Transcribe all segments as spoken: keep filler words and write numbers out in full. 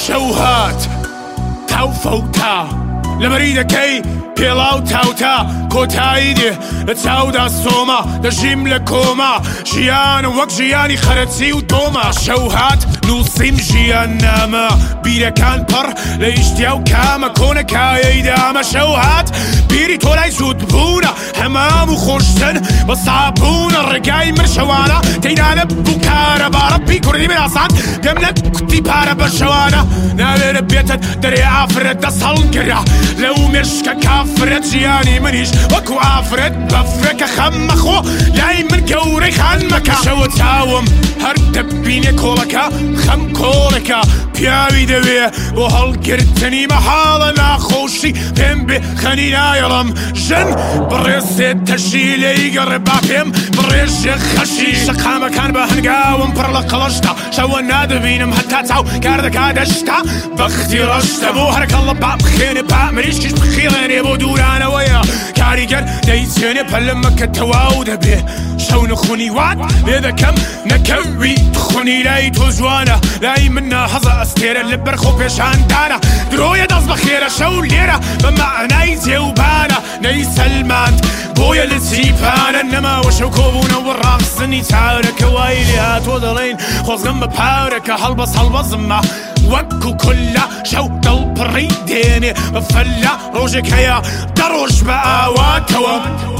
شەوهات تاو فەوتا لە بەریدەکەی پێڵاو تاوتا کۆتایی دێ لە چاودا سۆما دەژیم لە کۆما ژیانم وەک ژیانی خەرەچی و تۆما شەوهات نووسیم ژیان نامە بیرەکان پڕ لە ئیشتیا و کامە کۆنەکایەی دامە شەوهات بیری تۆ لای زود بوونە هەمام و خۆشتن بە سابوونە ڕێگای مرشەوانە تەیدانە بوو کارە باڕەپی کوردی بێناسان پێم لە کوتی پارە بە شەوانە ناوێرە بێتت دەرێ ئافرەت دەست هەڵگرە لەو مێشکە کافرەت ژیانی منیش وەکو ئافرەت بەفرەکە خەممەخۆ لای من گەورەی خان مەکە شەوە چاوم هەر دەبینێ کۆڵەکە خەم کۆڵەکە پیاوی دەوێ بۆ هەڵگرتنی مەحاڵە ناخۆشی پێم بێ خەنی نایەڵم ژن بڕێزێت تەشی لێی گەڕێ با پێم بڕێژێ خەشی شەقامەکان بە هەنگاوم پڕ لە قەڵەشتا شەوە نادەبینم هەتا چاو کار دەکا دەشتا بەختی ڕەشتە بۆ هەرکەڵ لە با بخێنێ با مریشکیش بخیڵێنێ بۆ دوورانەوەیە کاریگەر دەیچێنێ پەلەمە کە تەواو دەبێ شەو نخونی وات لێ دەکەم نەکەوی خونی لای تۆ جوانە لای من ناحەزە ئەستێرە لە بەرخۆ پێشاندانە درۆیە دەست بەخێرە شەو لێرە بە معنای جێوبانە نەی سەلماند بۆیە لە چیپانە نەماوە شەو کۆبوونەوە ڕاستنی چارەکە وای لێ هاتۆ دەڵێن خۆزگەم بە پارەکە هەڵبەس هەڵبەزمە وەکو کولە شەو دڵپڕی دێنێ بە فەللا ڕۆژێک هەیە دەڕۆژ بە ئاواتەوە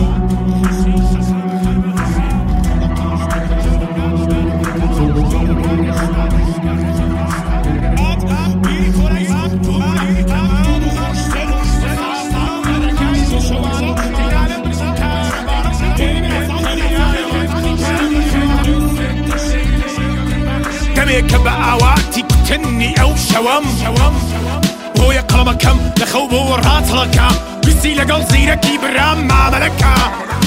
دەمێکە بە ئاواتی کوتنی ئەو شەوەم بۆیە قەڵەمەکەم لە خەو بۆ ڕاتڵەکە ویستی لەگەڵ زیرەکی برام مامەلەکە